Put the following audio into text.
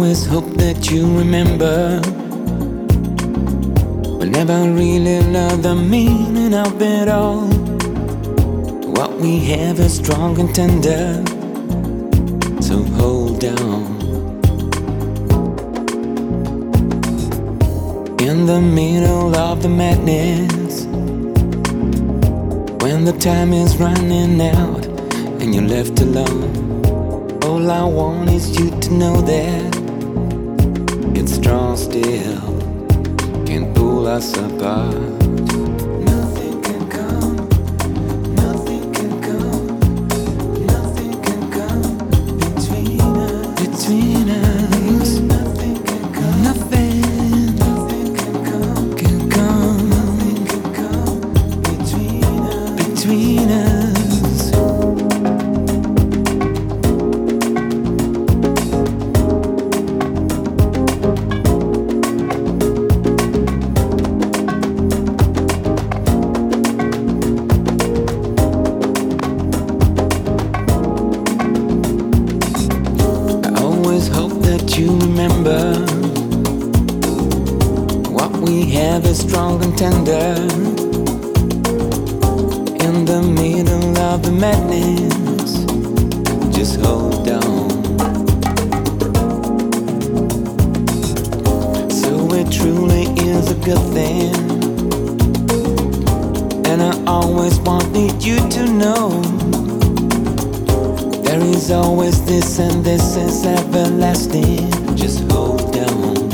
always hope that you remember. We'll never really learn the meaning of it all. What we have is strong and tender, so hold on. In the middle of the madness, when the time is running out and you're left alone, all I want is you to know that it's strong still, can pull us apart. Nothing can come, nothing can come, nothing can come between us. Between us, nothing can come, nothing, nothing can come, nothing can come between us. Between us. You remember what we have is strong and tender. In the middle of the madness, just hold on. So it truly is a good thing, and I always wanted you to know there is always this, and this is everlasting. Just hold on.